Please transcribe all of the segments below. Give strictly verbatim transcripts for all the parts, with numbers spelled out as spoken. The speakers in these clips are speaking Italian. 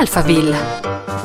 Alphaville.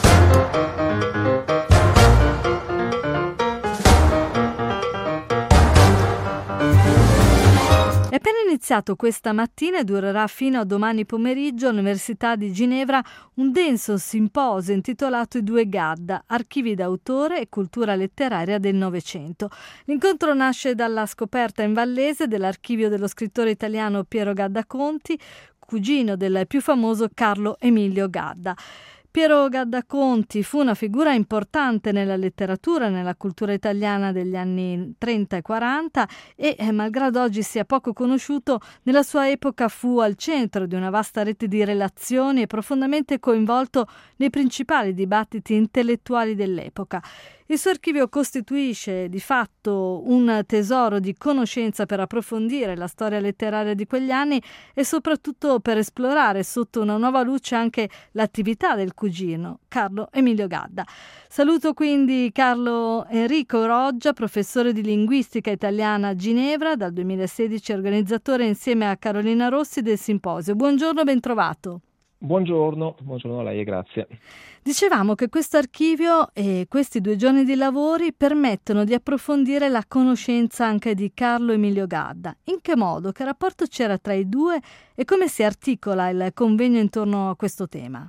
È appena iniziato questa mattina e durerà fino a domani pomeriggio all'Università di Ginevra un denso simposio intitolato I due Gadda, archivi d'autore e cultura letteraria del Novecento. L'incontro nasce dalla scoperta in Vallese dell'archivio dello scrittore italiano Piero Gadda Conti, cugino del più famoso Carlo Emilio Gadda. Piero Gadda Conti fu una figura importante nella letteratura e nella cultura italiana degli anni trenta e quaranta e, eh, malgrado oggi sia poco conosciuto, nella sua epoca fu al centro di una vasta rete di relazioni e profondamente coinvolto nei principali dibattiti intellettuali dell'epoca. Il suo archivio costituisce di fatto un tesoro di conoscenza per approfondire la storia letteraria di quegli anni e soprattutto per esplorare sotto una nuova luce anche l'attività del cugino Carlo Emilio Gadda. Saluto quindi Carlo Enrico Roggia, professore di linguistica italiana a Ginevra, dal duemilasedici organizzatore insieme a Carolina Rossi del simposio. Buongiorno, ben trovato. Buongiorno, buongiorno a lei e grazie. Dicevamo che questo archivio e questi due giorni di lavori permettono di approfondire la conoscenza anche di Carlo Emilio Gadda. In che modo, che rapporto c'era tra i due e come si articola il convegno intorno a questo tema?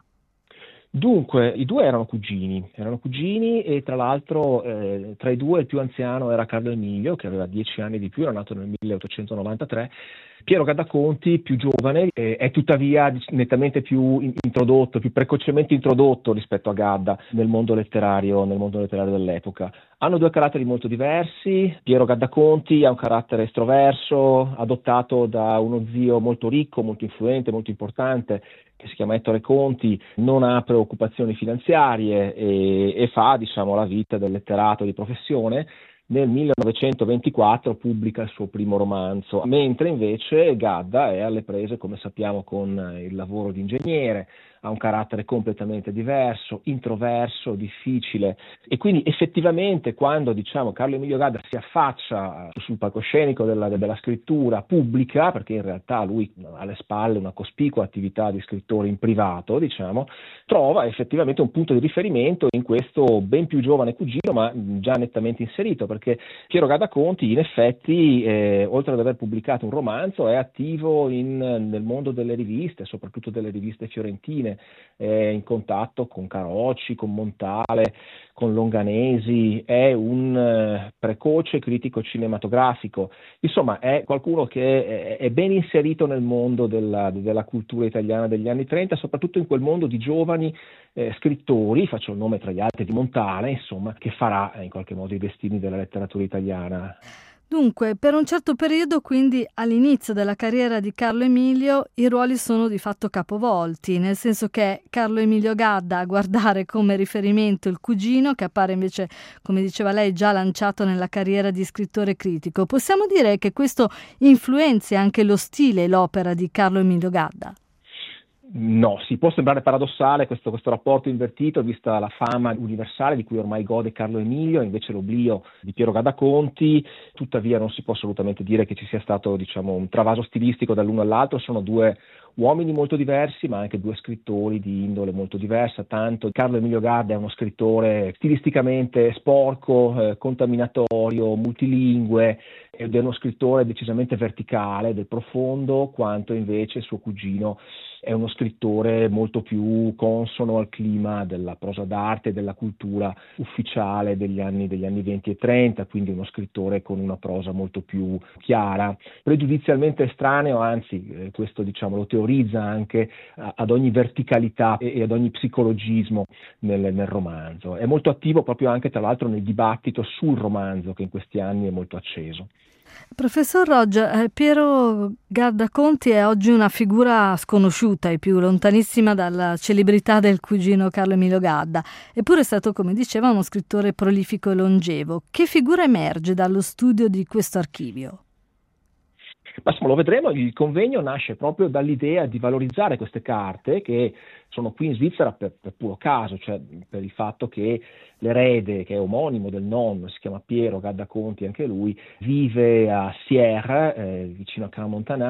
Dunque, i due erano cugini, erano cugini e tra l'altro eh, tra i due il più anziano era Carlo Emilio, che aveva dieci anni di più, era nato nel milleottocentonovantatré. Piero Gadda Conti, più giovane, eh, è tuttavia nettamente più in- introdotto, più precocemente introdotto rispetto a Gadda nel mondo letterario, nel mondo letterario dell'epoca. Hanno due caratteri molto diversi. Piero Gadda Conti ha un carattere estroverso, adottato da uno zio molto ricco, molto influente, molto importante, che si chiama Ettore Conti, non ha preoccupazioni finanziarie e, e fa, diciamo, la vita del letterato di professione. Nel millenovecentoventiquattro pubblica il suo primo romanzo, mentre invece Gadda è alle prese, come sappiamo, con il lavoro di ingegnere, ha un carattere completamente diverso, introverso, difficile, e quindi effettivamente quando, diciamo, Carlo Emilio Gadda si affaccia sul palcoscenico della, della scrittura pubblica, perché in realtà lui ha alle spalle una cospicua attività di scrittore in privato, diciamo, trova effettivamente un punto di riferimento in questo ben più giovane cugino, ma già nettamente inserito, perché Piero Gadda Conti in effetti, eh, oltre ad aver pubblicato un romanzo, è attivo in, nel mondo delle riviste, soprattutto delle riviste fiorentine, è in contatto con Carocci, con Montale, con Longanesi, è un eh, precoce critico cinematografico, insomma è qualcuno che è, è ben inserito nel mondo della, della cultura italiana degli anni trenta, soprattutto in quel mondo di giovani eh, scrittori, faccio il nome tra gli altri di Montale, insomma, che farà eh, in qualche modo i destini della letteratura italiana. Dunque, per un certo periodo, quindi all'inizio della carriera di Carlo Emilio, i ruoli sono di fatto capovolti, nel senso che è Carlo Emilio Gadda a guardare come riferimento il cugino, che appare invece, come diceva lei, già lanciato nella carriera di scrittore critico. Possiamo dire che questo influenzi anche lo stile e l'opera di Carlo Emilio Gadda? No, si può sembrare paradossale questo, questo rapporto invertito, vista la fama universale di cui ormai gode Carlo Emilio, invece l'oblio di Piero Gadda Conti. Tuttavia non si può assolutamente dire che ci sia stato, diciamo, un travaso stilistico dall'uno all'altro. Sono due uomini molto diversi, ma anche due scrittori di indole molto diversa. Tanto Carlo Emilio Gadda è uno scrittore stilisticamente sporco, eh, contaminatorio, multilingue, ed è uno scrittore decisamente verticale, del profondo, quanto invece suo cugino è uno scrittore molto più consono al clima della prosa d'arte e della cultura ufficiale degli anni, degli anni venti e trenta, quindi uno scrittore con una prosa molto più chiara, pregiudizialmente estraneo, anzi eh, questo, diciamo, lo teorizza anche a, ad ogni verticalità e, e ad ogni psicologismo nel, nel romanzo. È molto attivo proprio anche, tra l'altro, nel dibattito sul romanzo, che in questi anni è molto acceso. Professor Roggia, eh, Piero Gadda Conti è oggi una figura sconosciuta ai più, lontanissima dalla celebrità del cugino Carlo Emilio Gadda, eppure è stato, come diceva, uno scrittore prolifico e longevo. Che figura emerge dallo studio di questo archivio? Ma insomma, lo vedremo, il convegno nasce proprio dall'idea di valorizzare queste carte che sono qui in Svizzera per, per puro caso, cioè per il fatto che l'erede, che è omonimo del nonno, si chiama Piero Gadda Conti anche lui, vive a Sierre, eh, vicino a Crans-Montana,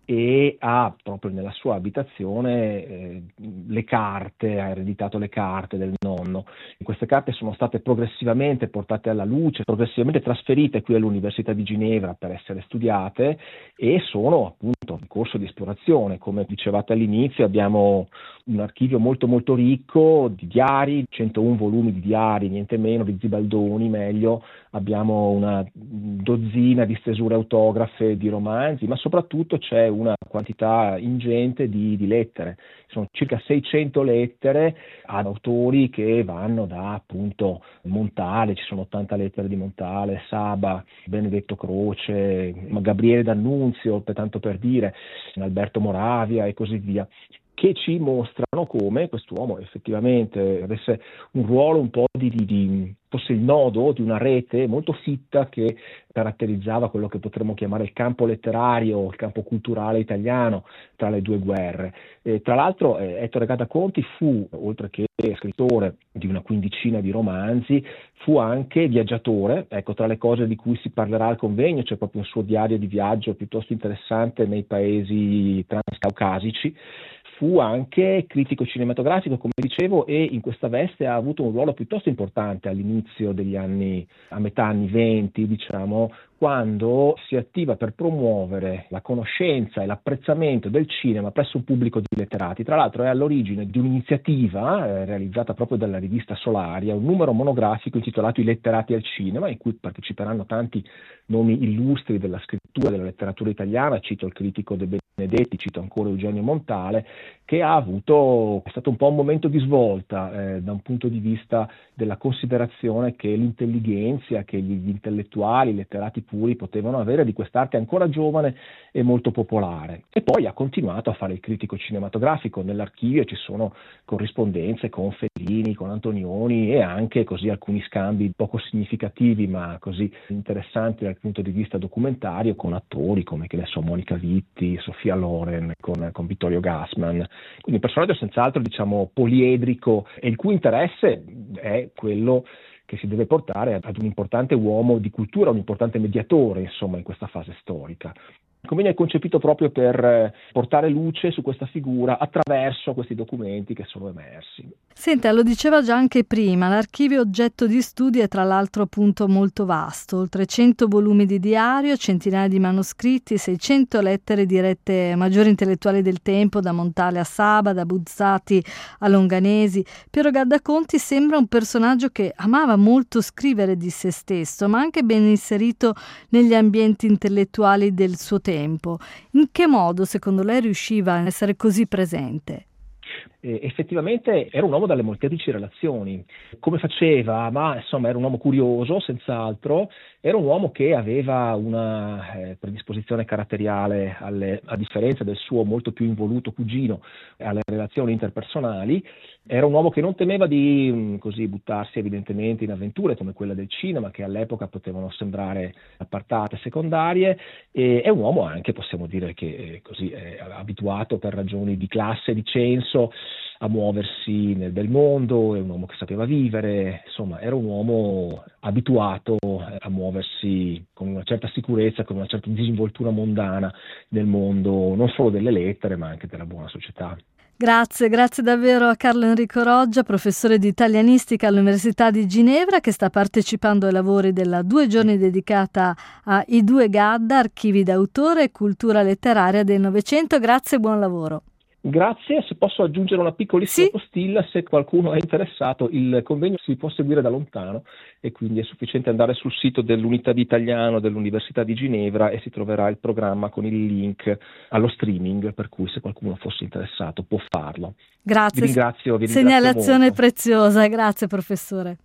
e ha proprio nella sua abitazione eh, le carte, ha ereditato le carte del nonno. Queste carte sono state progressivamente portate alla luce, progressivamente trasferite qui all'Università di Ginevra per essere studiate e sono appunto in corso di esplorazione. Come dicevate all'inizio, abbiamo un archivio molto molto ricco di diari, centouno volumi di diari, niente meno, di Zibaldoni meglio, abbiamo una dozzina di stesure autografe di romanzi, ma soprattutto c'è una quantità ingente di, di lettere. Sono circa seicento lettere ad autori che vanno da appunto Montale, ci sono ottanta lettere di Montale, Saba, Benedetto Croce, Gabriele D'Annunzio, per tanto per dire, Alberto Moravia e così via, che ci mostrano come quest'uomo effettivamente avesse un ruolo un po' di, di, di fosse il nodo di una rete molto fitta che caratterizzava quello che potremmo chiamare il campo letterario, il campo culturale italiano tra le due guerre. E, tra l'altro eh, Ettore Gaddaconti fu, oltre che scrittore di una quindicina di romanzi, fu anche viaggiatore. Ecco, tra le cose di cui si parlerà al convegno c'è proprio un suo diario di viaggio piuttosto interessante nei paesi transcaucasici. Fu anche critico cinematografico, come dicevo, e in questa veste ha avuto un ruolo piuttosto importante all'inizio degli anni, a metà anni venti, diciamo, quando si attiva per promuovere la conoscenza e l'apprezzamento del cinema presso un pubblico di letterati. Tra l'altro è all'origine di un'iniziativa eh, realizzata proprio dalla rivista Solaria, un numero monografico intitolato I letterati al cinema, in cui parteciperanno tanti nomi illustri della scrittura, della letteratura italiana, cito il critico De Benedetti, cito ancora Eugenio Montale, che ha avuto, è stato un po' un momento di svolta eh, da un punto di vista della considerazione che l'intelligenza, che gli intellettuali, i letterati puri potevano avere di quest'arte ancora giovane e molto popolare. E poi ha continuato a fare il critico cinematografico. Nell'archivio ci sono corrispondenze con Fellini, con Antonioni e anche così alcuni scambi poco significativi ma così interessanti dal punto di vista documentario con attori come, che ne so, Monica Vitti, Sofia Loren, con, con Vittorio Gassman. Quindi un personaggio senz'altro, diciamo, poliedrico e il cui interesse è quello che si deve portare ad un importante uomo di cultura, un importante mediatore, insomma, in questa fase storica. Il convegno è concepito proprio per portare luce su questa figura attraverso questi documenti che sono emersi. Senta, lo diceva già anche prima, l'archivio oggetto di studio è tra l'altro appunto molto vasto, oltre cento volumi di diario, centinaia di manoscritti, seicento lettere dirette ai maggiori intellettuali del tempo, da Montale a Saba, da Buzzati a Longanesi. Piero Gaddaconti sembra un personaggio che amava molto scrivere di se stesso, ma anche ben inserito negli ambienti intellettuali del suo tempo. In che modo, secondo lei, riusciva a essere così presente? Eh, effettivamente era un uomo dalle molteplici relazioni. Come faceva? Ma insomma era un uomo curioso, senz'altro, era un uomo che aveva una eh, predisposizione caratteriale, alle, a differenza del suo molto più involuto cugino, alle relazioni interpersonali. Era un uomo che non temeva di mh, così buttarsi evidentemente in avventure come quella del cinema, che all'epoca potevano sembrare appartate, secondarie, e è un uomo anche, possiamo dire che eh, così è abituato per ragioni di classe, di censo, a muoversi nel bel mondo, è un uomo che sapeva vivere, insomma era un uomo abituato a muoversi con una certa sicurezza, con una certa disinvoltura mondana nel mondo non solo delle lettere ma anche della buona società. Grazie, grazie davvero a Carlo Enrico Roggia, professore di italianistica all'Università di Ginevra, che sta partecipando ai lavori della due giorni dedicata a I due Gadda, archivi d'autore e cultura letteraria del Novecento. Grazie e buon lavoro. Grazie, se posso aggiungere una piccolissima sì? postilla, se qualcuno è interessato, il convegno si può seguire da lontano e quindi è sufficiente andare sul sito dell'Unità di Italiano dell'Università di Ginevra e si troverà il programma con il link allo streaming, per cui se qualcuno fosse interessato può farlo. Grazie. Vi ringrazio, vi ringrazio Segnalazione molto. preziosa, grazie professore.